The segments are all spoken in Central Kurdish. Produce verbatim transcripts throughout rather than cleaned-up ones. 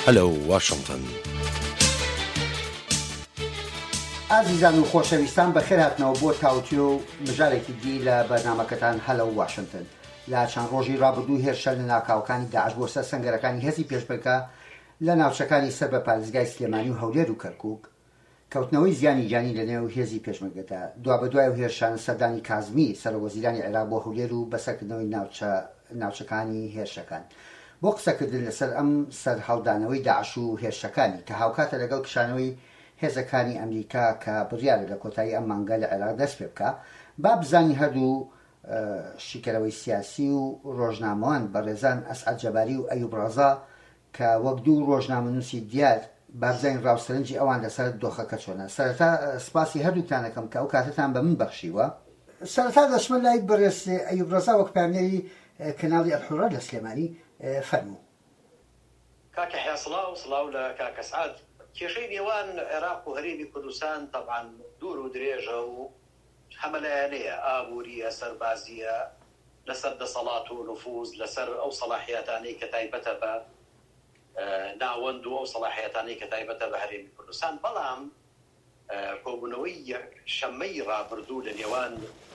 هەلو واشنگتن. ئازیزان و خۆشەویستان بەخێر هاتنەوە بۆ تاوتیۆ و مژارێکی دی لە بەرنامەکەتان هەلو واشنگتن. لا چەند ڕۆژی ڕابردوو هێرشە لە ناکاوەکانی داعش بۆ سەر سەنگەرەکانی هێزی پێشبڕکە لە ناوچەکانی سەر بە پارێزگای سلێمانی و هەولێر و کەرکووک، کەوتنەوەی زیانی جانی لە نێو هێزی پێشمەرگەدا دوا بەدوای و هێرشانە سەردانی کازمی سەرۆەزیرانی عێراق بۆ هەولێر و بەسەرکردنەوەی ناوچەکانی هێرشەکان بۆ قسەکردن لەسەر ئەم سەر هەڵدانەوەی داعش و هێرشەکانی کە هاوکاتە لەگەڵ کشانەوەی هێزەکانی ئەمریکا کە بڕیارە لە کۆتایی ئەم مانگە لە عێراق دەست پێ بکە، با بزانی هەردوو شیکەرەوەی سیاسی و ڕۆژنامەوان بەڕێزان ئەسعەد جەباری و ئەیوب ڕەزا کە وەک دوو ڕۆژنامەنووسی دیار بابزین ڕاوسەرنجی ئەوان لەسەر دۆخەکە چۆنە. سەرەتا سپاسی هەردووتانەکەم کە ئەو کاتتان بە من بەخشیوە. سەرەتا دەچمە لای بەڕێز ئەیوب ڕەزا وەک پامێری کەناڵی ئەلحورە لە سلێمانی فەرموو. کاکە حیا سڵاو سڵاو لە کاکە سعاد. کێشەی نێوان عێراق و هەرێمی کوردستان تەبعاً دوور و درێژە و هەمەلایەنەیە، ئابووریە، سەربازیە، لەسەر دەسەڵات و نفوز، لەسەر ئەو سەلاحیەتانەی کە تایبەتە بە ناوەند و ئەو سەلاحیەتانەی کە تایبەتە بە هەرێمی کوردستان. بەڵام کۆبوونەوەی شەمەی ڕابردوو لە نێوان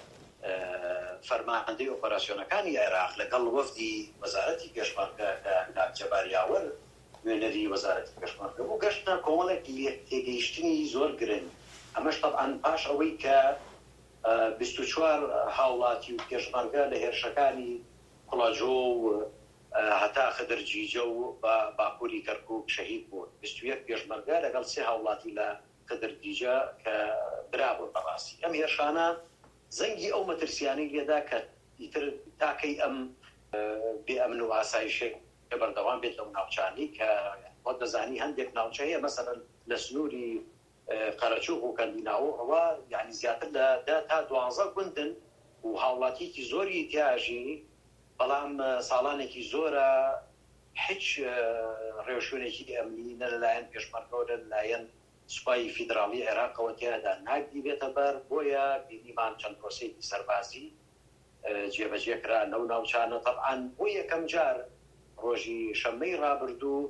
فەرماندەی ئۆپەراسیۆنەکانی عێراق لەگەڵ وەفدی وەزارەتی گەشتمانکە کاک جەباریاوەر وێنەری وەزارەتی گەشتمانکە بوو گەشتە کۆمەڵێکی تێگەیشتنی زۆر گرنگ. ئەمەش تەبعاً پاش ئەوەی کە بیست و چوار هاوڵاتی و پێشمەرگە لە هێرشەکانی کوڵاجۆ و هەتا خدرجیجە و باکووری کەرکووک شەهید بوون. بیست و یەک پێشمەرگە لەگەڵ سێ هاوڵاتی لە خدرجیجە کە برابوون. بەڕاستی ئەم هێرشانە زەنگی ئەو مەترسیانەی لێدا کە ئیتر تاکەی ئەم بێئەمن و ئاسایشێک کە بەردەوام بێت لەو ناوچانی کە وەک دەزانی هەندێک ناوچە هەیە مەسەڵەن لە سنووری قەرەچووق و کەندیناو ئەوە یعنی زیاتر لە دا تا دوانزە گوندن و هاوڵاتیەکی زۆری تیاژی، بەڵام ساڵانێکی زۆرە هیچ ڕێوشوێنێکی ئەمنی نە لەلایەن پێشمەرگەوە لە لایەن سوپای فیدراڵی عێراقەوە تیادا ناگی بێتە بەر. بۆیە بینیمان چەند پرۆسەیەکی سەربازی جێبەجێکرا لەو ناوچانە. تەبعاً بۆ یەکەم جار ڕۆژی شەمەی ڕابردوو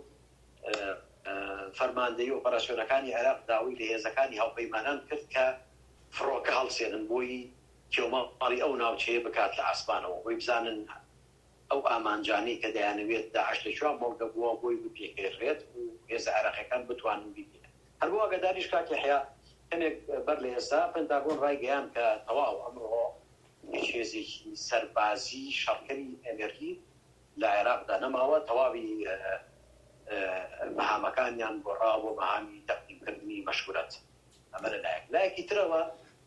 فەرماندەی ئۆپەراسیۆنەکانی عێراق داوای لە هێزەکانی هاوپەیمانان کرد کە فڕۆکە هەڵسێنن بۆی کێومەڵی ئەو ناوچەیە بکات لە ئاسمانەوە، بۆی بزانن ئەو ئامانجانەی کە دەیانەوێت داعش لەکوێ مۆڵگە بووە بۆی بپێکێڕێت و هێزە عێراقیەکان بتوانن ببینن. هەروە ئاگاداریش کاکە حیا کەمێک بەر لە ئێستا پێنتاگۆن ڕایگەیان کە تەواو ئەمڕۆ هێزێکی سەربازی شەڕکەری ئەمریکی لە عێراقدا نەماوە، تەواوی مەهامەکانیان گۆڕاوە بۆ مەهامی تەقدیمکردنی مەشورەت. ئەمە لەلایەک لایەکی ترەوە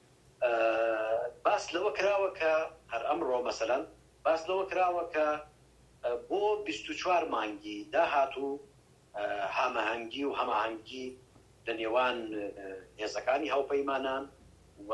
باس لەوە کراوە کە هەر ئەمڕۆ مەسەلەن باس لەوە کراوە کە بۆ بیست و چوار مانگی داهاتوو هەماهەنگی و هەماهەنگی لە نێوان هێزەکانی هاوپەیمانان و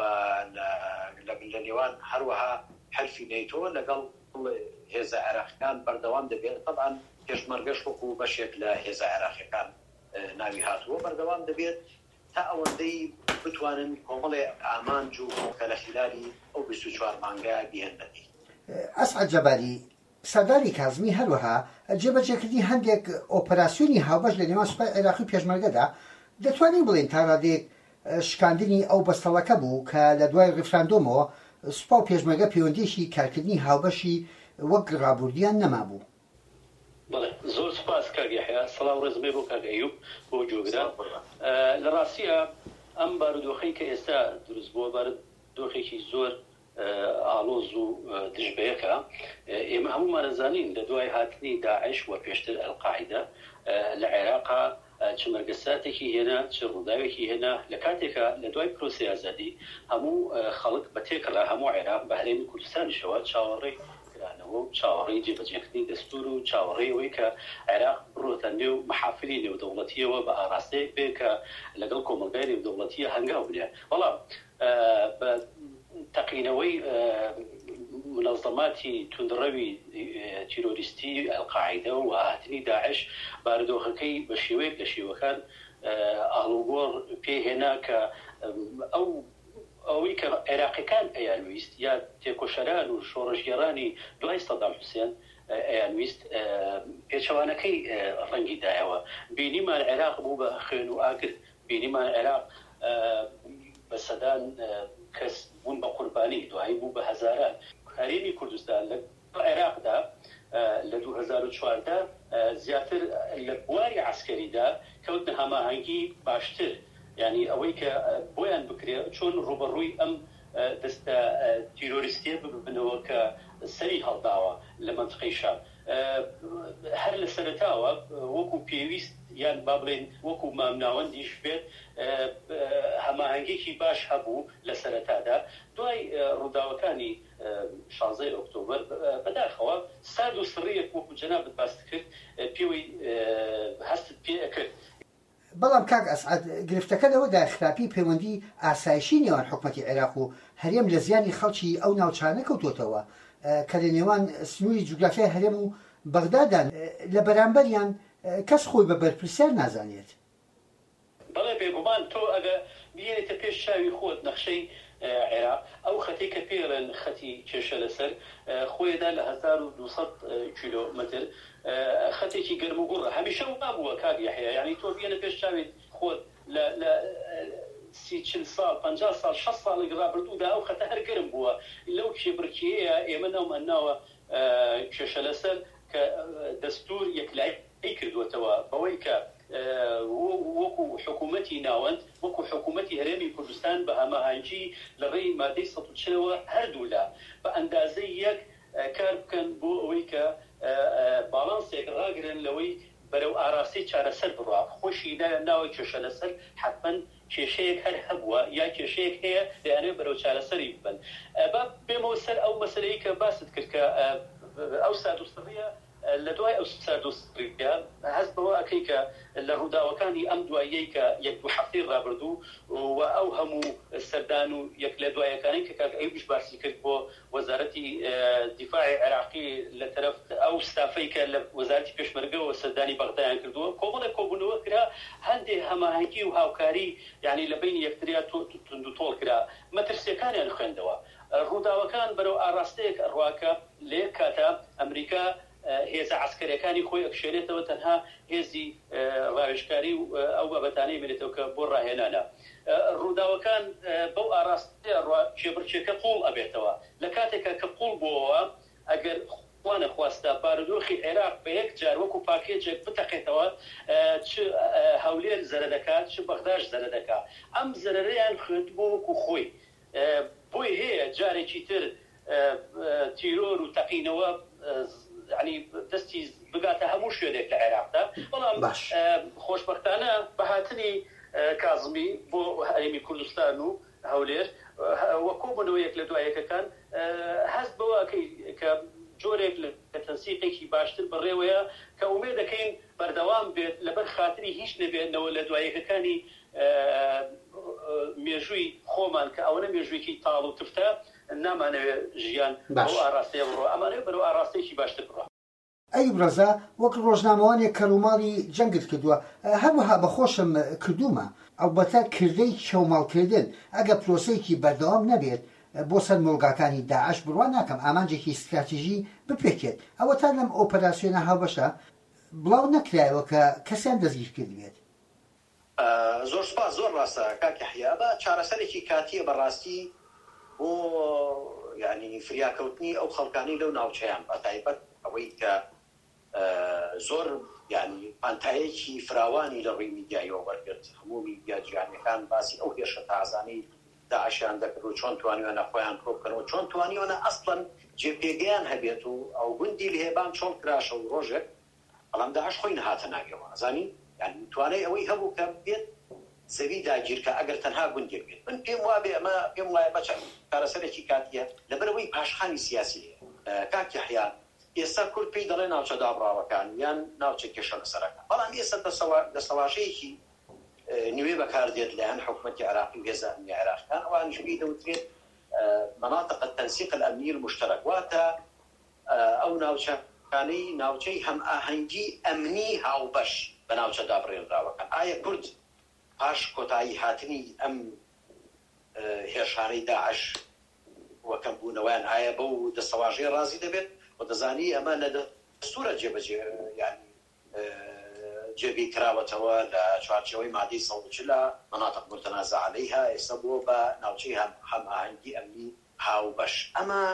لە نێوان هەروەها حەلفی نەیتۆ لەگەڵ هێزە عێراقیەکان بەردەوام دەبێت. طبعاً پێشمەرگەش وەکو بەشێک لە هێزە عێراقیەکان ناوی هاتووە بەردەوام دەبێت تا ئەوەندەی بتوانن کۆمەڵێ ئامانج و کە لە خلالی ئەو بیست و چوار مانگە بهێنەتی. ئەسعەد جەباری، سەرداری کازمی هەروەها جێبەجێکردنی هەندێک ئۆپەراسیۆنی هاوبەش لە نێوان سوپای عێراقی و پێشمەرگەدا دەتوانین بڵێن تا ڕادێک شکاندنی ئەو بەستەڵەکە بوو کە لە دوای ڕیفراندۆمەوە سوپا و پێشمەرگە پەیوەندیشی کارکردنی هاوبەشی وەک ڕابوردیان نەمابوو. بەڵێ زۆر سوپاس کاک یحیا، سەڵاو ڕێزمێ بۆ کاک ئەیوب بۆ جۆگران. لە ڕاستیە ئەم بارودۆخەی کە ئێستا دروست بووە بارودۆخێکی زۆر ئاڵۆز و دژبەیەکە. ئێمە هەموومان دەزانین لە دوای هاتنی داعش و پێشتر ئەلقاعیدە لە عێراقا چ مەرگەساتێکی هێنا، چ ڕووداوێکی هێنا لە کاتێکە لە دوای پرۆسی ئازادی هەموو خەڵک بە تێکەڵا هەموو عێراق بە هەرێمی کوردستانیشەوە چاوەڕێی و چاوەڕێی جێبەجێکردنی دەستور و چاوەڕێیەوەی کە عێراق بڕۆتە نێو مەحافلی نێودەوڵەتیەوە بە ئاراستەیەک بێ کە لەگەڵ کۆمەلگای نێودەوڵەتیە هەنگاو بنێ. بەڵام بە تەقینەوەی منەظەماتی توندڕەوی تیرۆریستی ئەلقاعیدە و هاتنی داعش بارودۆخەکەی بە شێوەیەک لە شێوەکان ئاڵوگۆڕ پێهێنا کە ئەو ئەوەی کە عێراقیەکان ئەیانویست یا تێکۆشەران و شۆڕژگەڕانی دوای سەدام حوسێن ئەیانویست پێچەوانەکەی ڕەنگی دایەوە. بینیمان عێراق بوو بە خوێن و ئاگر، بینیمان عێراق بە سەدان کەس بوون بە قوربانی، دوایی بوو بە هەزاران. هەرێمی کوردستان لە عێراقدا لە دوو هەزار و چواردە زیاتر لە بواری عسکەریدا کەوتنە هەماهەنگی باشتر، یعنی ئەوەی کە بۆیان بکرێ چۆن ڕوبەڕووی ئەم دەستە تیرۆریستیە ببنەوە کە سەری هەڵداوە لە مەنتقەی شام. هەر لە سەرەتاوە وەکو پێویست یان با بڵێن وەکو مامناوەندیش بێت هەماهەنگێکی باش هەبوو لە سەرەتادا. دوای ڕووداوەکانی شانزەی ئۆکتۆبەر بەداخەوە ساد و سڕیەک وەکو جەنابەت باس کرد پێوەی هەستت پێ ئەکرد. بەڵام کاک ئەسعەد گرفتەکە لەوەدا خراپی پەیوەندی ئاسایشی نێوان حکومەتی عێراق و هەرێم لە زیانی خەڵکی ئەو ناوچانە کەوتوتەوە کە لە نێوان سنووری جوگرافیای هەرێم و بەغدادان لە بەرامبەریان کەس خۆی بە بەرپرسیار نازانێت. بەڵێ بێگومان تۆ ئەگە بێنێتە پێش چاوی خۆت نەخشەی عێراق، ئەو خەتی کە پێڵێن خەتی کێشە لەسەر خۆیدا لە هەزار و دووسەد کیلۆمەتر خەتێکی گەرم و گوڕە هەمیشە وابووە کاک یەحیا، یعنی تۆ بێنە پێش چاوێت خۆت لە سی چل ساڵ پەنجا ساڵ شەست ساڵێک ڕابردوودا ئەو خەتە هەر گەرم بووە. لەو کێبرکیەیە ئێمە ناومەناوە کێشە لەسەر کە دەستور یەکلایی کردوێتەوە بەوەی کە وەکو حکوومەتی ناوەند وەکو حکوومەتی هەرێمی کوردستان بە هەماهەنگی لە ڕێی مادەی سەد و چلەوە هەردوولا بە ئەندازەی یەک کار بکەن بۆ ئەوەی کە باڵانسێک ڕاگرن لەوەی بەرەو ئاراستی چارەسەر بڕوا. خۆشی ناوە کێشە لەسەر حتمەن کێشەیەک هەر هەبووە یا کێشەیەک هەیە دەیانێت بەرەو چارەسەری ببن. با بێمەوە سەر ئەو مەسەلەی کە باست کرد کە ئەو سادوستڕیە لە دوای ئەو سادوستڕیە هەست بەوە ئەکەی کە لە ڕووداوەکانی ئەم دواییەی کە یەک دوو هەفتەی ڕابردوو و ئەو هەموو سەردان و یەک لە دوایەکانی کە کاک ئەیوبیش باسی کرد بۆ وەزارەتی دیفاعی عێراقی لە تەرەف ئەو ستافەی کە لە وەزارەتی پێشمەرگەوە سەردانی بەغدایان کردووە کۆمەڵە کۆبوونەوە کرا هەندێک هەماهەنگی و هاوکاری یعنی لە بینی یەکتریا تند و تۆڵ کرا مەترسیەکانیان خوێندەوە. ڕووداوەکان بەرەو ئاراستەیەک ئەڕواکە لە یەک کاتە ئەمریکا هێزە عسکەریەکانی خۆی ئەکشێنێتەوە تەنها هێزی ڕاوێژکاری و ئەو بابەتانەی بێتەوە کە بۆ ڕاهێنانە. ڕووداوەکان بەو ئاراستەیە کێبرچێکە قوڵ ئەبێتەوە لە کاتێکە کە قوڵ بووەوە ئەگەر خوانە خواستە بارودۆخی عێراق بە یەک جار وەکو پاکێجێک بتەقێتەوە چ هەولێر زەرە دەکات چ بەغداش زەرە دەکات. ئەم زەرەرەیان خوێند بۆ وەکو خۆی بۆی هەیە جارێکی تر تیرۆر و تەقینەوە ینی دەستی بگاتە هەموو شوێنێک لە عێراقدا. بەڵام خۆشبەختانە بەهاتنی کازمی بۆ هەرێمی کوردستان و هەولێر وەکۆ بنەوەیەک لە دوایەکەکان هەست بەوە کە جۆرێک لە تەنسیقێکی باشتر بڕێوەیە کە ئومێد دەکەین بەردەوام بێت لەبەر خاتری هیچ نەبێتنەوە لە دوایەکەکانی مێژووی خۆمان کە ئەوەنە مێژوویەکی تاڵ و تفتە نامانەوێت ژیان بۆ ئاراستەیە بڕۆ ئەمانەوێت بەرەو ئاراستەیەکی باشتر بڕۆ. ئەیوب ڕەزا وەک ڕۆژنامەوانێک کەروماڵی جەنگت کردووە هەروەها بەخۆشم کردومە ئەوبەتە کردەی کێوماڵکردن ئەگە پرۆسەیەکی بەردەوام نەبێت بۆ سەر مۆڵگاکانی داعش بڕوان ناکەم ئامانجێکی استراتیژی بپێکێت ئەوە تا لەم ئۆپەراسیۆنە هاوبەشە بڵاو نەکرایەوە کە کەسیان دەستگیر کردوێت. زۆر سپاس زۆر ڕاستە کاک یەحیا بە چارەسەرێکی کاتیە بەڕاستی بۆ یعنی فریاکەوتنی ئەو خەڵکانی لەو ناوچەیان بە تایبەت ئەوەی کە زۆر ینی پانتایەکی فراوانی لە ڕووی میدیایەوە وەرگرت هەموو میدیا جیهانیەکان باسی ئەو هێرشە تازانەی داعشیان دەکرد و چۆن توانیوانە خۆیان کۆ بکەنەوە چۆن توانیوانە ئەسڵەن جێپێگەیان هەبێت و ئەو گوندی لە هێبان چۆن کراشە و ڕۆژێک بەڵام داعش خۆی نەهاتە ناگەوە ئەزانی یعنی توانای ئەوەی هەبوو کە بێت زەوی داگیرکە ئەگەر تەنها گوندێک بێت من پێم وابێ ئەمە پێم وایە بەچەند کارەسەرێکی کاتیە لەبەرەوەی پاشخانی سیاسی کاک یەحیا ئێستا کورد پێی دەڵێ ناوچە دابڕاوەکان یان ناوچە کێشە لەسەرەکە بەڵام ئێستا دەسەڵاشەیەکی نوێ بەکاردێت لەیان حکوومەتی عێراقی و هێزە ئەمنی عێراقیەکان ئەوانیش پێی دەوترێت مناطق التنسيق الأمني المشترك واتە ئەو ناوچەکانەی ناوچەی هەم ئاهەنگی ئەمنی هاوبەش بە ناوچە دابڕێنراوەکان ئایا کورد پاش کۆتایی هاتنی ئەم هێرشانەی داعش وەکەم بوونەوەیان ئایا بەو دەسەواژەیە ڕازی دەبێت و دەزانی ئەمە لە دەستورە جێبەجێ یعنی جێبی کراوەتەوە لە چوارچەوەی مادەی سەد و چل لە مناطق متنازع عەلەیها ئێستا بۆ بە ناوچەی هەمئاهەنگی ئەمنی هاوبەش. ئەمە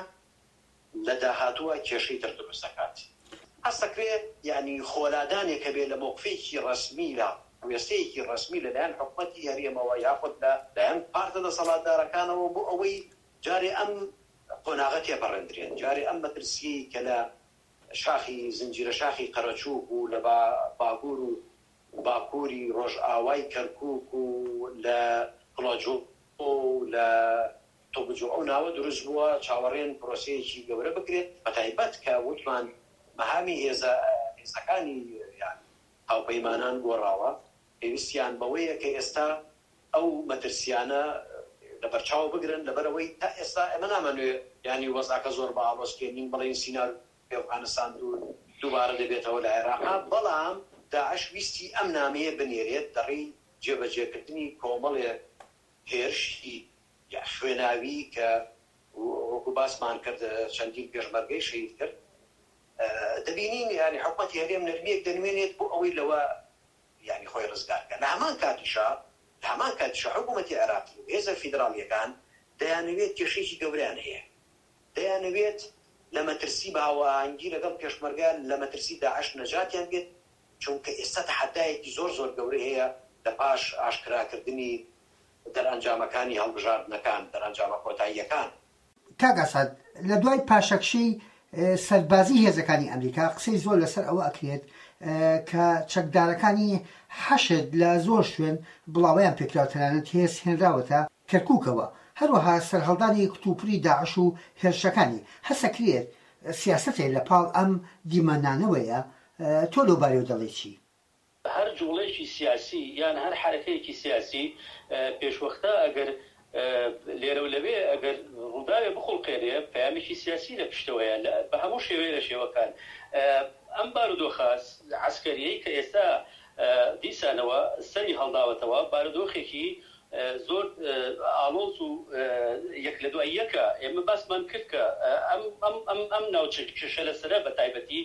لە داهاتووە کێشەی تر دروست دەکات. هەست دەکرێت یعنی خۆلادانێکە بێت لە مۆقفێکی ڕەسمی لە وێستەیەکی ڕەسمی لەلایەن حکوومەتی هەرێمەوە یاخود لەلایەن پارتە دەسەڵاتدارەکانەوە بۆ ئەوەی جارێ ئەم قۆناغە تێپەڕێندرێن، جارێ ئەم مەترسی کە لە شاخی زنجیرە شاخی قەرەچووک و لە باگوور و باکووری ڕۆژئاوای کەرکووک و لە قڵاجۆ و لە تۆبجۆ ئەو ناوە دروست بووە چاوەڕێن پرۆسەیەکی گەورە بکرێت بەتایبەت کە وتمان مەهامی هێزەکانی هاوپەیمانان گۆڕاوە پێویستیان بەوەیە کە ئێستا ئەو مەترسیانە لەبەرچاو بگرن لەبەرەوەی تا ئێستا ئەمە نامەنوێ ینی وەزعەکە زۆر بە ئاڵۆزکێنین بڵێن سینار ئەفغانستان دووبارە دەبێتەوە لە عێراق، بەڵام داعش ویستی ئەم نامەیە بنێرێت دەڕی جێبەجێکردنی کۆمەڵێک هێرشی یا خوێناوی کە وەکو باسمان کرد چەندین پێشمەرگەی شەهید کرد. دەبینین ینی حکوومەتی هەرێم نەرمیەک دەنوێنێت بۆ ئەوەی لەوە ینی خۆی ڕزگارکە. لە هەمان کاتیشا لە هەمان کاتیشا حکوومەتی عێراقی و هێزە فیدراڵیەکان دەیانەوێت کێشەیەکی گەوریان هەیە، دەیانەوێت لە مەترسی باوەهانگی لەگەڵ پێشمەرگان لە مەترسی داعش نەجاتیان بێت، چونکە ئێستا تەحەدایەکی زۆر زۆر گەورەی هەیە لە پاش ئاشکراکردنی دەرئەنجامەکانی هەڵبژاردنەکان، دەرئەنجامە کۆتاییەکان. کاک ئەسعەد، لە دوای پاشەکشەی سەربازی هێزەکانی ئەمریکا قسەی زۆر لەسەر ئەوە ئەکرێت کە چەکدارەکانی حەشد لە زۆر شوێن بڵاویان پێکراوە تەنانەت هێز هێنراوەتە کەرکووکەوە، هەروەها سەرهەڵدانی کتوپری داعش و هێرشەکانی. هەسەکرێت سیاسەتێک لە پاڵ ئەم دیمەنانەوەیە، تۆ لەوبارەوە دەڵێ چی؟ هەر جوڵەیەکی سیاسی یان هەر حرەکەیەکی سیاسی پێشوەختە ئەگەر لێرە و لەوێ ئەگەر ڕووداوێ بخڵقێنێ پەیامێکی سیاسی لە پشتەوەیە بە هەموو شێوەیە لە شێوەکان. ئەم بارودۆخە عەسکەریەی کە ئێستا دیسانەوە سەری هەڵداوەتەوە بارودۆخێکی زۆر ئاڵۆز و یەک لە دوای یەکە. ئێمە باسمان کرد کە ئەم ناوچەکێشە لەسەرە بە تایبەتی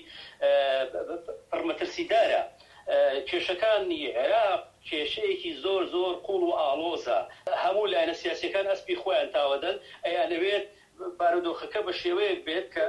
پڕمەترسیدارە. کێشەکانی عێراق کێشەیەکی زۆر زۆر قوڵ و ئاڵۆزە. هەموو لایەنە سیاسیەکان ئەسپی خۆیان تاوەدەن، ئەیانەوێت بارودۆخەکە بە شێوەیەک بێت کە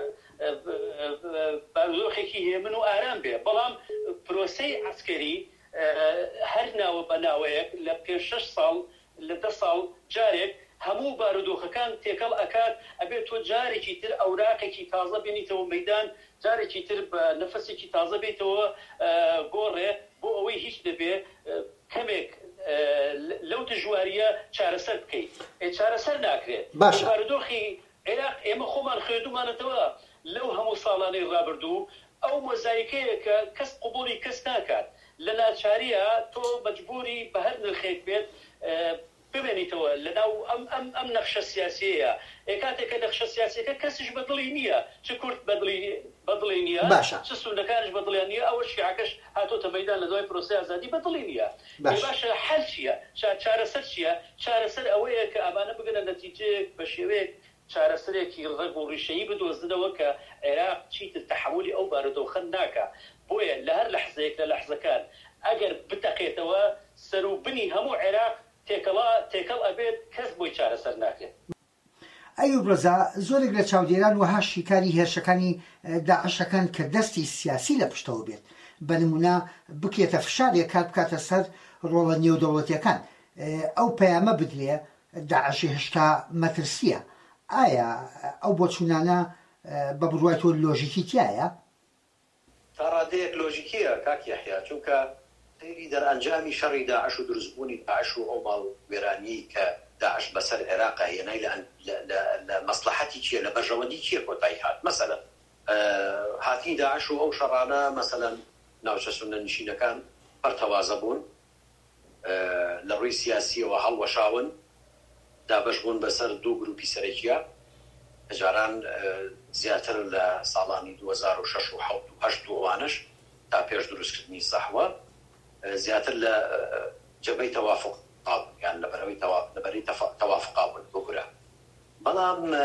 بارودۆخێکی هێمن و ئارام بێت. بەڵام پرۆسەی عەسکەری هەر ناوە بە ناوەیەک لە پێ شەش ساڵ لە دە ساڵ جارێک هەموو بارودۆخەکان تێکەڵ ئەکات، ئەبێت تۆ جارێکی تر ئەوراقێکی تازە بێنیتەوە مەیدان، جارێکی تر بە نەفەسێکی تازە بێتەوە گۆڕێ بۆ ئەوەی هیچ دەبێ کەمێک لەو دژواریە چارەسەر بکەیت. چارەسەر ناکرێت. بارودۆخی عێراق ئێمە خۆمان خوێندومانەتەوە لەو هەموو ساڵانەی ڕابردوو ئەو مۆزایکەیە کە کەس قبوڵی کەس ناکات. لە ناچاریە تۆ مەجبوری بە هەر نرخێک بێت ببێنیتەوە لەناو ئەم نەخشە سیاسیەیە. کاتێککە نەخشە سیاسیەکە کەسیش بەدڵی نییە، چ کورد بەدڵی نییە، چ سونەکانش بەدڵیان نییە، ئەوە شیعەکەش هاتۆتە مەیدان لە دوای پرۆسەی ئازادی بەدڵی نییە. باشە حەل چییە؟ چارەسەر چییە؟ چارەسەر ئەوەیە کە ئەمانە بگەنە نەتیجەیەک بە شێوەیەک چارەسەرێکی ڕێگ و ڕیشەیی بدۆزنەوە کە عێراق چیتر تەحولی ئەو بارودۆخە ناکە. بۆیە لە هەر لەحزەیەک لە لەحزەکان ئەگەر بتەقێتەوە سەر و بنی هەموو عێراق تێکەڵ ئەبێت، کەس بۆی چارەسەر ناکرێت. ئەیوب ڕەزا، زۆرێک لە چاودێران وەها شیکاری هێرشەکانی داعشەکان کە دەستی سیاسی لە پشتەوە بێت، بە نمونە بکرێتە فشارێک کات بکاتە سەر ڕۆڵە نێودەوڵەتیەکان، ئەو پەیامە بدرێ داعشی هێشتا مەترسیە. ئایا ئەو بۆچوونانە بە بڕوای تۆ لۆژیکی تایە؟ تا ڕادەیەک لۆژیکیە کاک یەحیا، چونکە سەیری دەرئەنجامی شەڕی داعش و دروستبوونی داعش و ئەو ماڵ وێرانی کە داعش بەسەر عێراقا هێنای لە مەسلحەتی چییە، لە بەرژەوەندی چییە کۆتایی هات؟ مەسەلەن هاتی داعش و ئەو شەڕانە مەسەلەن ناوچە سونە نشینەکان پەرتەوازە بوون، لە ڕووی سیاسیەوە هەڵوەشاون، دابەش بوون بەسەر دوو گروپی سەرەکیە، جاران زیاتر لە ساڵانی دوو هەزار و شەش و حەوت و هەشت و ئەوانش تا پێش دروستکردنی سەحوە زیاتر لە جەبهەی تەوافق طاب يعني لبروي لبري توافق بكرة بلام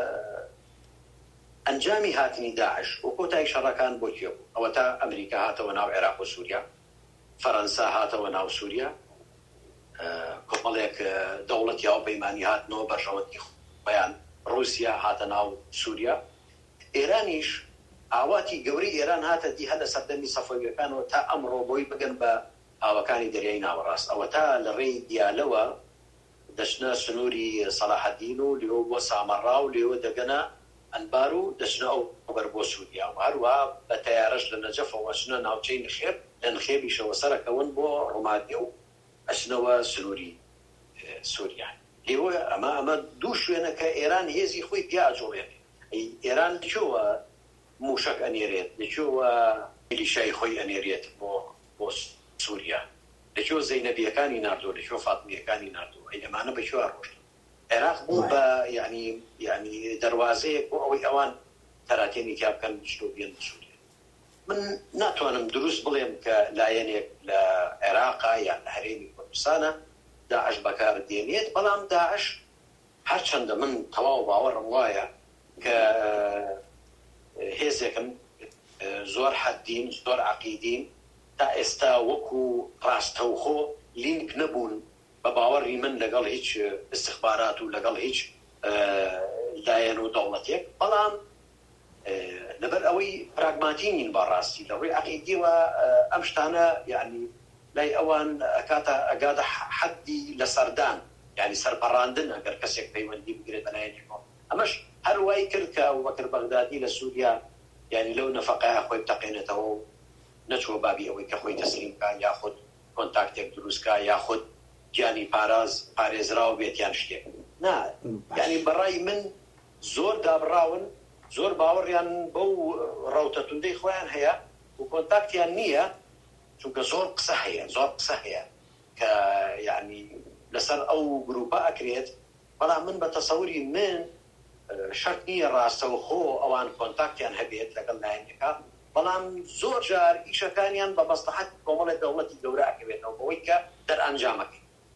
أنجامي هاتني داعش وكوتاي شركان بوتيو أو تا أمريكا هات وناو العراق وسوريا فرنسا هات وناو سوريا كمالك دولة ياو بيماني هات نو برشوتي بيان روسيا هات ناو سوريا إيرانيش عواتي قوري إيران هات دي هذا سردمي صفوي كانوا تا أمرو بوي بجنب أو كان درينا وراس أو تا لري ديالوا دشنا سنوري صلاح الدين اللي هو سامراء واللي هو دجنا أنبارو دشنا أو بربو سوريا وهروا بتيارش لنجف وشنا ناوتشين خير لأن خير يشوا سرك ونبو روماديو أشنا سنوري سوريا اللي هو أما أما دوش أنا كإيران هذي خوي بياجو يعني إيران شو موشك أنيريت شو اللي شيء خوي أنيريت بو بو سوريا لشو زينبية كان يناردو لشو فاطمية كان يناردو أي أمانة بشو أروش العراق مو يعني يعني دروازة أو أوان تراتيني كاب كان مشلو بين سوريا من ناتوانم دروس بليم كلاينك لعراق يعني هريمي كردستان داعش بكار الدينيت بلام داعش هرچند من تواو باور موايا ك هيزكم زور حدين زور عقيدين تا استا وكو راستوخو لينك نبون بباوري من لقال هيج استخبارات ولقال هيج لاينو دولتك بلام لبر اوي براغماتيين باراستي لو عقيدي وامشتانا يعني لاي اوان كاتا اقاد حدي لسردان يعني سربراندن اگر كسيك بيوندي بقريد بلاينيكم امش هل واي كركا وبكر بغدادي لسوريا يعني لو نفقها اخوي بتقينته نشو بابي اوي كخوي تسليم كا ياخد كونتاكتك دروس كا ياخد جاني باراز باريز راو بيتيان شتيك نا يعني براي من زور دابراون زور باور يعني بو روتتون دي خوان هيا وكونتاكت يعني نية چونك زور قصة هيا زور قصة هيا ك يعني لسر او جروبا اكريت بلا من بتصوري من شرط نية راستو خو اوان كونتاكت يعني هبيت لقلنا هنكا بلام زور جار إيشا كانيان بمصلحة كومولة دولة الدورة أكبرنا وبويكا در أنجامك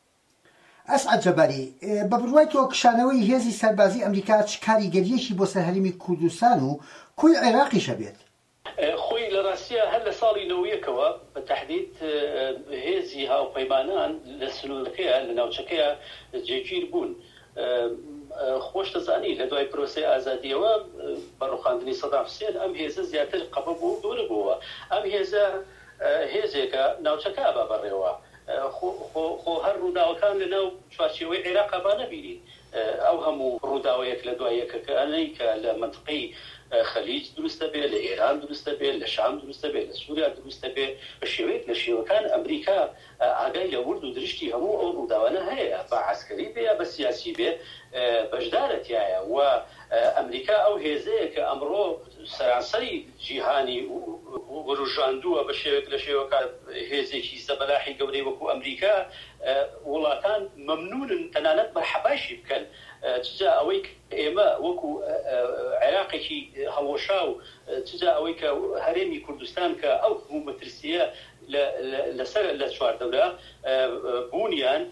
أسعد جباري ببرويتو كشانوي هزي سربازي أمريكا تشكاري قريشي بو سرهلمي كردستانو كل عراقي شبيت خوي لراسيا هل صالي نوية كوا بالتحديد هزي هاو بيمانان لسلوكيا لناوشكيا جيجير بون خوش تزانی لدوای پروسه آزادی و بروخاندنی صدام حسین ام هیزه زیاتر قبل بو دور بو ام هیزه هیزه که ناوچکا با بروا خو خو خو هر روداوکان لناو چوارچوی عراق با نبینی او همو روداویک لدوایک کانیک لمنطقی خليج درست به لإيران درست به لشام درست به لسوريا درست به بشويك لشيوكان أمريكا عقايل ورد درشتي همو أو روداوانا هي بعسكري به بسياسي به بجدارت يايا وأمريكا أو هيزيك أمرو سرانسري جيهاني ورجاندوه بشويك لشيوكان هيزيكي زبلاحي قولي وكو أمريكا ولا كان ممنون تنانت مرحباشي بكن تجا أويك إما وكو عراقي هوشاو تجا أويك هرمي كردستان كأو ممترسية لسر لشوار دولة بونيان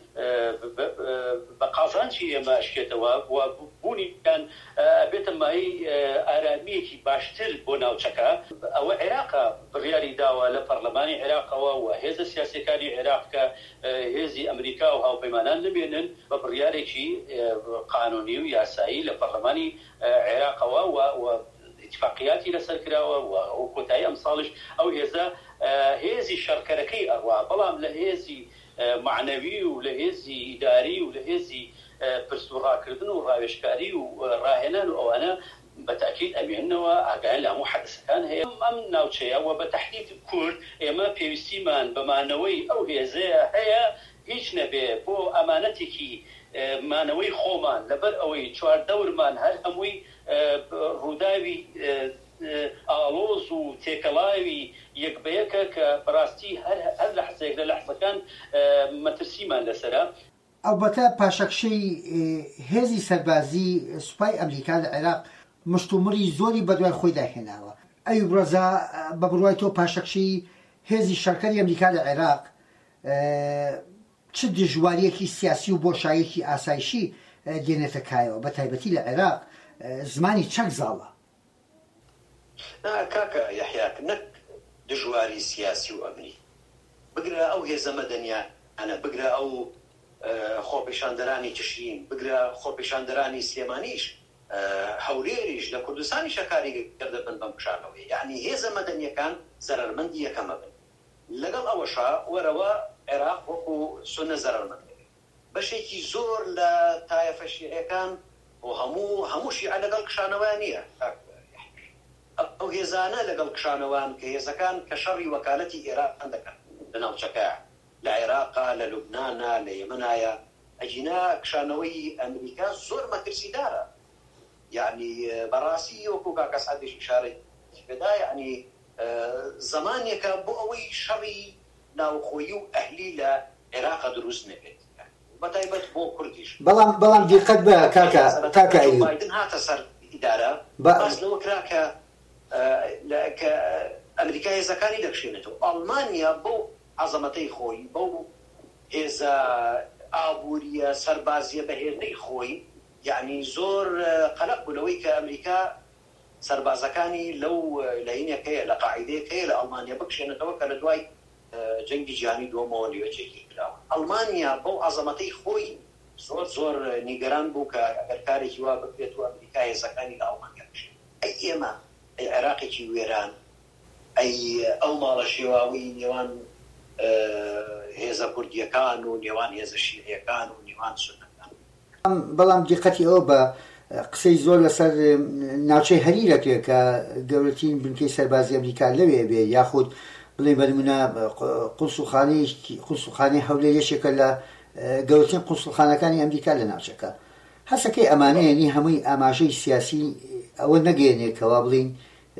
بقازان شيء ما شكتوا وبونيان بيت ما هي أراميكي باشتر بناوشكا أو عراق بريالي داوا لبرلمان عراق وهذا السياسي كاري عراق هذه أمريكا وهاو بيمانان لبينن ببريالي قانوني وياسائي لبرلمان عراق و اتفاقياتي لسركراوة وكوتاي أمصالش أو هذا هذه شركركي أرواح بلام لهذه معنوي ولهذه إداري ولهذه برسورا كردن وراوشكاري وراهنان وأنا بالتأكيد أمين وأقال له محدث كان هي أم ناوتشيا وبتحديد كل إما بيستيمان بمعنوي أو هذا هي هيج نبي بو أمانتك معنوي خومان لبر أوي شوار دور من هر هموي روداوي آلوز و تێکەڵاوی یەکبەیەکە کە بەڕاستی هەر لە حەزێک لە لەحزەکان مەترسیمان لەسەرە. ئەلبەتە پاشەکشەی هێزی سەربازی سوپای ئەمریکا لە عێراق مشتومڕی زۆری بەدوای خۆی داهێناوە. ئەوی برۆزە بە بڕوای تۆ پاشەکشەی هێزی شەڕکەری ئەمریکا لە عێراق چ دژواریەکی سیاسی و بۆشایەکی ئاسایشی دێنێتە کایەوە بە تایبەتی لە عێراق زمانی چەک زاڵە کاکە یەحیا نەک دژواری سیاسی و ئەمنی بگرە ئەو هێزە مەدەنیانە بگرە ئەو خۆپیشاندەرانی تشرین بگرە خۆپیشاندەرانی سلێمانیش هەولێریش لە کوردستانی شەکاری گەردەبن بەم پیشانەوەی یعنی هێزە مەدەنیەکان زەرەرمەندی یەکەمە بن لەگەڵ ئەوەشا وەرەوە عێراق وەکو سونە زەرەرمەند بەشێکی زۆر لە تایەفە شیعەکان و هەموو هەموو شیعە لەگەڵ کشانەوەیان نییە ئەو هێزانە لەگەڵ کشانەوان کە هێزەکان کە شەڕی وەکالەتی ئێران دەکەن لە ناوچەکە لە عێراقا لە لوبنانە لە یەمەنایە ئەجینا کشانەوەی ئەمریکا زۆر مەترسیدارە یعنی بەڕاستی وەکو کاکە سعدیش ئیشارەتی پێدا یعنی زمانێکە بۆ ئەوەی شەڕی ناوخۆیی و ئەهلی لە عێراقا دروست نەبێت بەتایبەت بۆ کوردیش بەڵام بەڵام دیقەت بە کاکە کاکە بایدن هاتە سەر ئیدارە باس لەوە کرا کە کە ئەمریکا هێزەکانی دەکشێنێتەوە ئەڵمانیا بۆ عەزەمەتەی خۆی بۆ هێزە ئابووریە سەربازیە بەهێزەی خۆی یعنی زۆر قەلق بوونەوەی کە ئەمریکا سەربازەکانی لەو لەینەکەیە لە قاعیدەیەکەیە لە ئەڵمانیا بکشێنێتەوە کە لە دوای جەنگی جیهانی دووەمەوە لێوەجێکی کراوە ئەڵمانیا بۆ عەزەمەتەی خۆی زۆر زۆر نیگەران بوو کە ئەگەر کارێکی وا بکرێت و ئەمریکا هێزەکانی لە ئەڵمانیا بکشێن ئەی ئێمە ئەی عێراقێکی وێران ئەی ئەو ماڵە شێواوی نێوان هێزە کوردیەکان و نێوان هێزە شیعەکان و نێوان سونەکان بەڵام دیقەتی ئەوە بە قسەی زۆر لەسەر ناوچەی هەریرەکێ کە گەورەترین بنکەی سەربازی ئەمریکا لەوێ بێ یاخود بڵێ بەنمونە قوسڵخانەی هەولێر یەکێکە لە گەورەترین قوسڵخانەکانی ئەمریکا لە ناوچەکە هەسەکەی ئەمانەیە نی هەمووی ئاماژەی سیاسی ئەوە نەگەێنێکەوە بڵین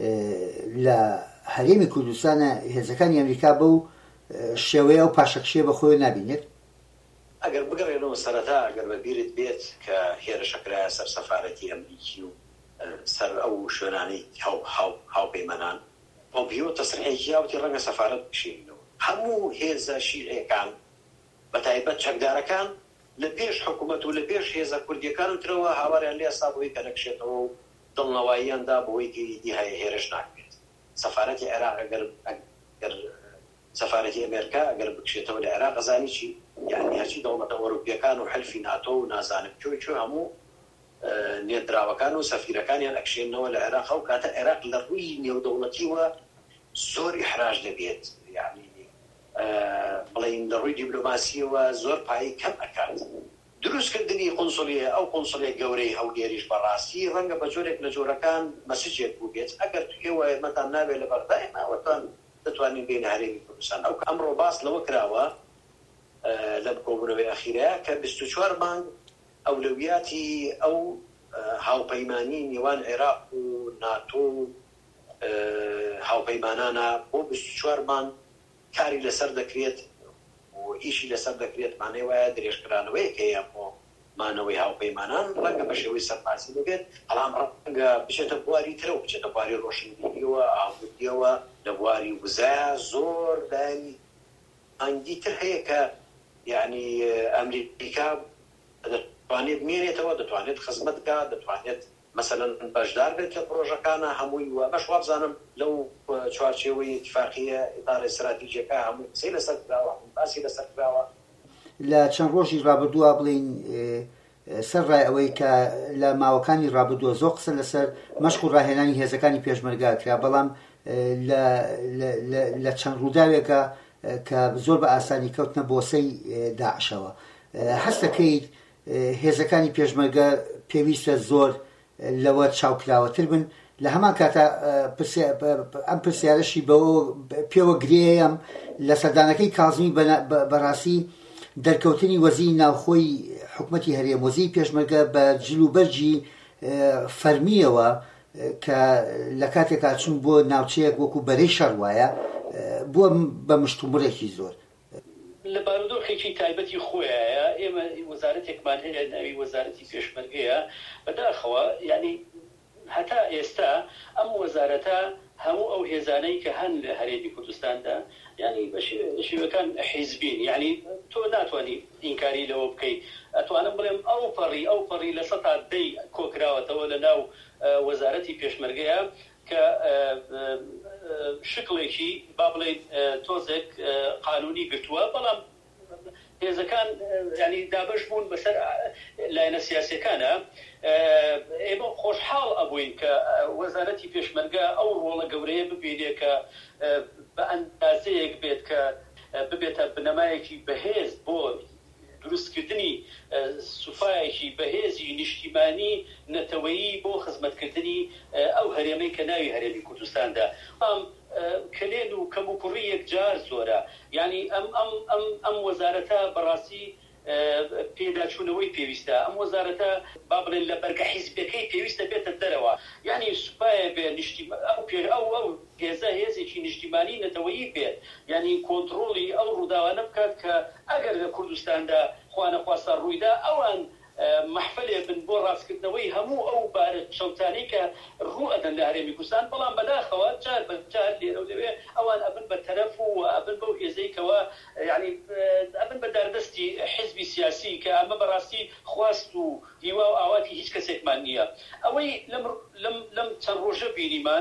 لە هەرێمی کوردستانە هێزەکانی ئەمریکا بەو شێوەیە و پاشەکشێ بە خۆی نبینێت ئەگەر بگەڕێنەوە سەرەتا ئەگەر بەبیرت بێت کە هێرشەکرایە سەر سەفارەتی ئەمریکی و سەر ئەو شوێنانەی هاوپەیمەنان پۆمپیۆ تەسریحێکی یاوتی ڕەنگە سەفارەت بکشێنەوە هەموو هێزە شیعەکان بەتایبەت چەکدارەکان لە پێش حکوومەت و لە پێش هێزە کوردیەکان ترەوە هاواریان لێ ئەستا بۆی کە نەکشێتەوە و دڵنەواییاندا بەوەی کەیدی هەیە هێرش ناکرێت سەفارەتی عێراق ئەگەر سەفارەتی ئەمریکا ئەگەر بکشێتەوە لە عێراق ئەزانی چی یعنی هەرچی دەوڵەتە ئەوروپیەکان و حەلفی ناتۆ و نازانم کوێ کوێ هەموو نێردراوەکان و سەفیرەکانیان ئەکشێنەوە لە عێراق و کاتە عێراق لە ڕووی نێودەوڵەتیوە زۆر ئیحراج دەبێت یعنی بڵین لە ڕووی دیپلۆماسیەوە زۆر پایی کەم ئەکات دروستکردنی قونسڵیە ئەو قونسڵێک گەورەی هەولێریش بەڕاستی ڕەنگە بە جۆرێک لە جۆرەکان مەسجێک بوو بێت ئەگەر ئێوە مەتان نابێت لە بەردایمەوەتان دەتوانین بینە هەرێمی کوردستان ئەو ئەمڕۆ باس لەوە کراوە لە بکۆبوونەوەی ئەخیرەیە کە بیست و چوار مانگ ئەولەویاتی ئەو هاوپەیمانی نێوان عێراق و ناتۆ هاوپەیمانانە بۆ بیست و چوار مانگ کاری لەسەر دەکرێت و ئیشی لەسەر دەکرێت مانەی وایە درێژکرانەوەیەکەیە بۆ مانەوەی هاوپەیمانان ڕەنگە بە شێوەی سەربازی ببێت بەڵام ڕەنگە بچێتە بواری ترە و بچێتە بواری ڕۆشنبیریەوە ئاودیەوە لە بواری وزایە زۆر دانی ئەنگی تر هەیە کە یعنی ئەمریکا دەتوانێت بمێنێتەوە دەتوانێت خزمەت بکات دەتوانێت مەسەلەن بەشدار بێت لە پرۆژەکانە هەمووی وە بەش وابزانم لەو چوارچێوەی اتفاقیە ئیدارە استراتیژیەکە هەمووی قسەی لەسەر کراوە باسی لەسەر کراوە لە چەند ڕۆژی ڕابردووە بڵین سەر ڕای ئەوەی کە لە ماوەکانی ڕابردووە زۆر قسە لەسەر مەشق و ڕاهێنانی هێزەکانی پێشمەرگا کرا بەڵام لە چەند ڕووداوێکە کە زۆر بە ئاسانی کەوتنە بۆسەی داعشەوە هەست دەکەیت هێزەکانی پێشمەرگە پێویستە زۆر لەوە چاوکراوەتر بن لە هەمان کاتە ئەم پرسیارەشی پێوە گرێیەم لە سەردانەکەی کازمی بەڕاستی دەرکەوتنی وەزیری ناوخۆی حکوومەتی هەرێمۆزی پێشمەرگە بە جلوبەرجی فەرمیەوە کە لە کاتێکا چون بۆ ناوچەیەک وەکو بەرەی شەڕ وایە بووە بە مشتومڕێکی زۆر لە بارودۆخێکی تایبەتی خۆیە ئێمە وەزارەتێکمان هەیە ناوی وەزارەتی پێشمەرگەیە بەداخەوە یعنی هەتا ئێستا ئەم وەزارەتە هەموو ئەو هێزانەی کە هەن لە هەرێمی کوردستاندا ینی شێوەکان حیزبین، یعنی تۆ ناتوانانی ئینکاری لەوە بکەیت. ئەتوانم بڵێم ئەو پەڕی ئەو پەڕی لە سەد تا دەی کۆکراوەتەوە لە ناو وەزارەتی پێشمەرگەیە کە شکڵێکی با بڵێن تۆزێک قانونی گرتووە، بەڵام هێزەکان ینی دابش بوون بەسەر لایەنە سیاسیەکانە. ئێمە خۆشحاڵ ئەبووین کە وەزارەتی پێشمەرگە ئەو ڕۆڵە گەورەیە ببینێ کە بە ئەندازەیەک بێت کە ببێتە بنەمایەکی بەهێز بۆ دروستکردنی سوفایەکی بەهێزی نیشتیمانی نەتەوەیی بۆ خزمەتکردنی ئەو هەرێمەی کە ناوی هەرێمی کوردستاندا. ئەم کلێن و کەم و کوڕی یەکجار زۆرە، ینی ئەم وەزارەتە بەڕاستی پێداچوونەوەی پێویستە، ئەم وەزارەتە با بڵێن لە بەرگە حیزبەکەی پێویستە بێتە دەرەوە، ینی سوپایە بێ ئەو ئەو هێزە هێزێکی نیشتیمانی نەتەوەیی بێت، ینی کۆنتڕۆڵی ئەو ڕووداوانە بکات کە ئەگەر لە کوردستاندا خوانەخواستە ڕوویدا ئەوان محفلێ بن بۆ ڕاستکردنەوەی هەموو ئەو بارە شەوتانی کە ڕوو ئەدەن لە هەرێمی کوردستان، بەڵام بەداخەوە جار بە جار لێرە و لەوێ ئەوان ئەبن بە تەرەف و ئەبن بەو هێزەیەکەوە ینی ئەبن بە دەردەستی حیزبی سیاسی کە ئەمە بەڕاستی خواست و هیوا و ئاواتی هیچ کەسێکمان نییە. ئەوەی لەم چەند ڕۆژە بینیمان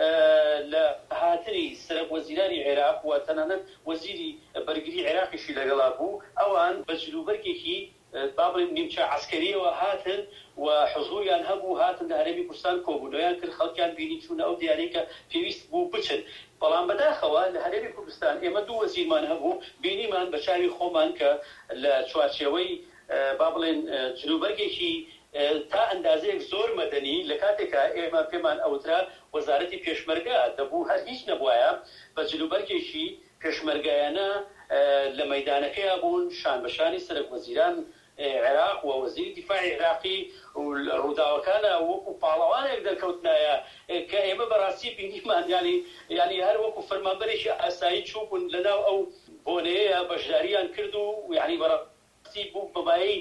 لە هاتنی سەرۆک وەزیرانی عێراق و تەنانەت وەزیری بەرگری عێراقیشی لەگەڵا بوو، ئەوان بە جلوبەرگێکی بابڵێن نیمچە عسکەریەوە هاتن و حضوریان هەبوو، هاتن لە هەرێمی کوردستان کۆبوونەوەیان کرد، خەڵکیان بینی چوونە ئەو دیارەی کە پێویست بوو بچن. بەڵام بەداخەوە لە هەرێمی کوردستان ئێمە دوو وەزیرمان هەبوو، بینیمان بە چاوی خۆمان کە لە چوارچێوەی با بڵێن جلوبەرگێکی تا ئەندازەیەک زۆر مەدەنی لە کاتێکە ئێمە پێمان ئەوترا وەزارەتی پێشمەرگە دەبوو هەر هیچ نەبووایە، بە جلوبەرگێکی پێشمەرگایانە لە مەیدانەکەیە بوون، شان بەشانی سەرۆک وەزیران عێراق و وەزیری دیفاعی عێراقی و ڕووداوەکانە وەکو پاڵەوانێک دەرکەوتنایە کە ئێمە بەڕاستی بینیمان، ینی ینی هەر وەکو فەرمانبەرێکی ئاسایی چوو بوون لەناو ئەو بۆنەیە بەشداریان کرد و ینی بەڕاستی بوو بەبایی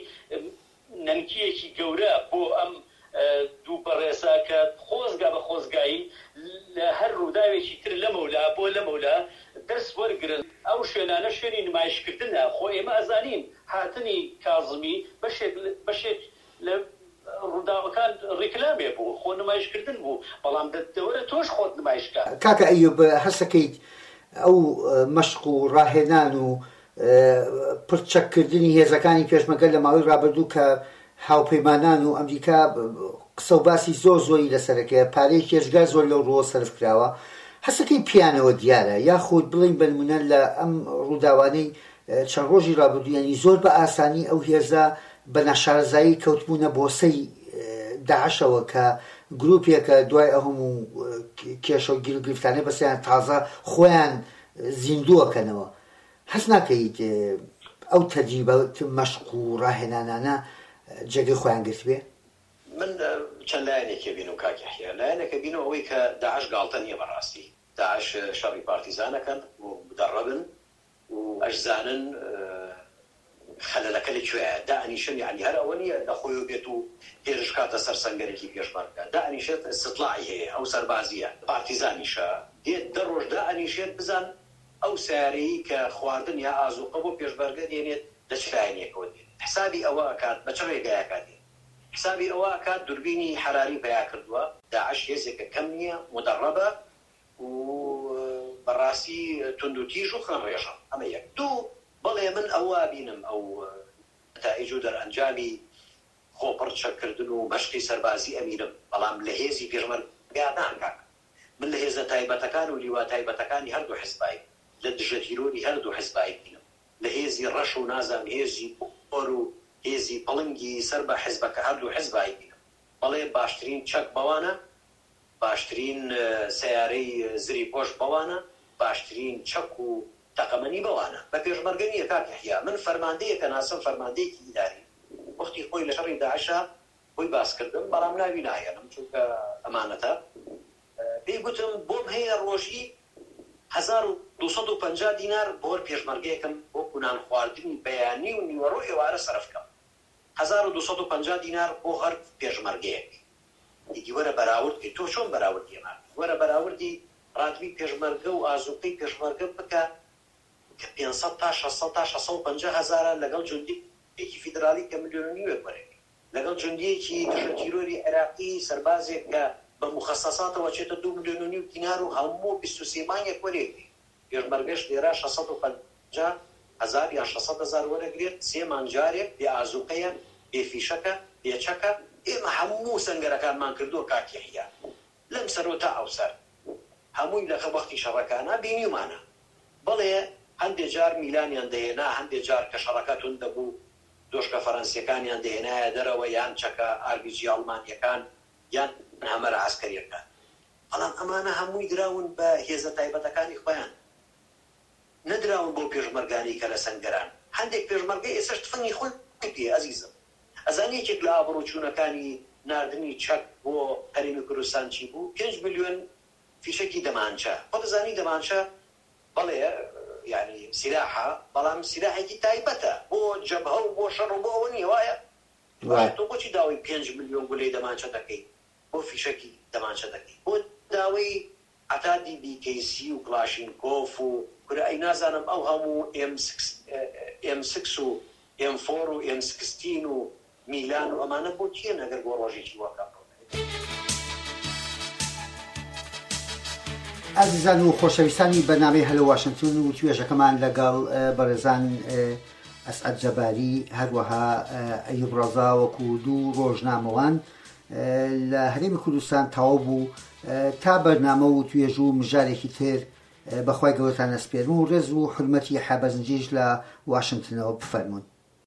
نەنکیەکی گەورە بۆ ئەم دوو بەڕێسا کە خۆزگا بە خۆزگایی لە هەر ڕووداوێکی تر لەمەولا بۆ لەمەولا دەرس وەرگرن. ئەو شوێنانە شوێنی نمایشکردنە، خۆ ئێمە ئەزانین هاتنی کاظمی بەشێک لە ڕووداوەکان ڕیکلامێ بوو، خۆ نمایشکردن بوو، بەڵام دەورە تۆش خۆت نمایشکە. کاکە ئەیوب هەستەکەیت ئەو مەشق و ڕاهێنان و پرچەکردنی هێزەکانی پێشمەرگە لە ماوەی ڕابردوو کە هاوپەیمانان و ئەمریکا قسە و باسی زۆر زۆری لەسەرەکەی پارەی کێشگار زۆر لەو ڕۆ سەرف کراوە، هەستەکەی پیانەوە دیارە یاخود بڵین بەنمونە لە ئەم ڕووداوانەی چەند ڕۆژی ڕابردوو ینی زۆر بە ئاسانی ئەو هێزە بە نەشارەزایی کەوتبوونە بۆسەی داعشەوە کە گروپێکە دوای ئەو هەموو کێشە و گیرگرفتانەی بەسەیان تازە خۆیان زیندووەکەنەوە. هەست ناکەیت ئەو تەجریبە مەشق و ڕاهێنانانە جێگەی خۆیان گرت بێ؟ من چەند لایەنێکی بین و کاکیحیا لایەنێکە بینەوە ئەوەی کە داعش گاڵتە نییە بەڕاستی، داعش شەڕی پارتیزانەکەن و بدەڕەبن و ئەشزانن خەلەلەکە لەکوێیە دائنیشن، یعنی هەر ئەوە نییە لە خۆی بێت و هێرش کاتە سەر سەنگەرێکی پێشمەرگە، دائنیشێت استطلاعی هەیە، ئەو سەربازیە پارتیزانیشە دێت دە ڕۆژ دائنیشێت بزان ئەو سیارەی کە خواردن یا ئازوقە بۆ پێشبەرگە دێنێت لە چ لایەنێکەوە دێت، حسابی ئەوە ئەکات بە چ ڕێگایەکە دێت، حسابی ئەوە ئەکات دوربینی حراری پیا کردووە، داعش هێزێکە کەم نییە مدەڕەبە و بەڕاستی توندوتیژ و خوێن ڕێژە. ئەمە یەک. دوو بەڵێ من ئەوە بینم ئەو نەتائیج و دەرئەنجامی خۆپڕچەکردن و مەشقی سەربازی ئەمینم، بەڵام لە هێزی پێشمەرگەیان کاک من لە هێزە تایبەتەکان و لیوا تایبەتەکانی هەردوو حیزبایی لە دژە تیرۆری هەردوو حیزبایی بینم، لە هێزی ڕەش و نازان هێزی ئۆر و هێزی پڵنگی سەر بە حیزبەکە هەردوو حیزبایی بینم. بەڵێ باشترین چەک بەوانە، باشترین سیارەی زری پۆش بەوانە، باشترین چەک و تەقەمەنی بەوانە، بە پێشمەرگە نییە کاکیحیا. من فەرماندەیەکە ناسم فەرماندەیەکی ئیداری وەختی خۆی لە شەڕی داعشە خۆی باسکردم، بەڵام ناوی نایەنم چونکە ئەمانەتە پێی گوتم بۆم هەیە ڕۆژی هەزار و دووسەد و پەنجا دینار بۆ پێشمەرگەیەکم بۆ نان خواردنی بەیانی و نیوەڕۆ ئێوارە سەرف بکەم، هەزار و دووسەد و پەنجا دینار بۆ هەر پێشمەرگەیەک. دیگە وەرە بەراورد تۆ چۆن بەراوردی ئێمە وەرە بەراوردی ڕاتبی پێشمەرگە و ئازوقەی پێشمەرگە بکە پێنجسەد تا شەشسەد تا شەشسەد و پەنجا هەزارە لەگەڵ جوندیەکی فیدرالی کە ملیۆن و نیوێک وەرەگرێت لەگەڵ جوندیەکی دژە عێراقی سەربازێک کە بە مخەسەساتەوە چێتە دوو ملیۆن و نیو دینار و هەموو بیست و سێ مانگێک وەرەگرێت پێشمەرگەش لێرە شەشسەد و پەنجا هەزار یان شەشسەد هەزار وەرەگرێت سێ مانجارێک بێ ئازوقەیە بێ فیشەکە بێ چەکە ئێمە هەموو سەنگەرەکانمان کردووە کاکی حیا لەم سەرۆ تا ئەوسەر هەمووی لە وەختی شەڕەکانە بینیمانە بەڵێ هەندێک جار میلانیان دەهێنا هەندێک جار کە شەڕەکە تون دەبوو دۆشکە فەرەنسیەکانیان دەهێنایە دەرەوە یان چەکە ئاربیجی ئەڵمانیەکان یان هەمەرە عەسکەریەکان بەڵام ئەمانە هەمووی دراون بە هێزە تایبەتەکانی خۆیان نەدراون بۆ پێشمەرگانی کە لە سەنگەران هەندێک پێشمەرگەی ئێسش تفەنگی خۆی پێ ئەزیزم ئەزانی یەکێک لە ئابڕوچوونەکانی ناردنی چەک بۆ هەرێمی کوردستان چی بوو پێنج ملیۆن فیشەکی دەمانچە خۆ دەزانی دەمانچە بەڵێ یعنی سلاحە بەڵام سلاحێکی تایبەتە بۆ جەبهە و بۆ شەڕ و بۆ ئەوە نیە وایە تۆ بۆچی داوای پێنج ملیۆن گولەی دەمانچە دەکەی بۆ فیشەکی دەمانچە دەکەی بۆ داوای عەتادی بیکەیسی و کلاشینکۆف و کورە ئەی نازانم ئەو هەموو ئێم سیکس و ئێم فۆر و ئێم سیکستین و میلان و ئەمانە بۆ چیە نەگەر بۆ ڕۆژێکی واکە ئازیزان و خۆشەویستانی بەنامەی هەلە واشنگتن و توێژەکەمان لەگەڵ بەڕێزان ئەسعەد جەباری هەروەها ئەیوب ڕەزا وەکو دوو ڕۆژنامەوان لە هەرێمی کوردستان تەواو بوو تا بەرنامە و توێژ و مژارێکی تر بەخوای گەورەتان ئەسپێرم و ڕێز و حورمەتی حابەزنجیش لە واشنگتنەوە بفەرمونون.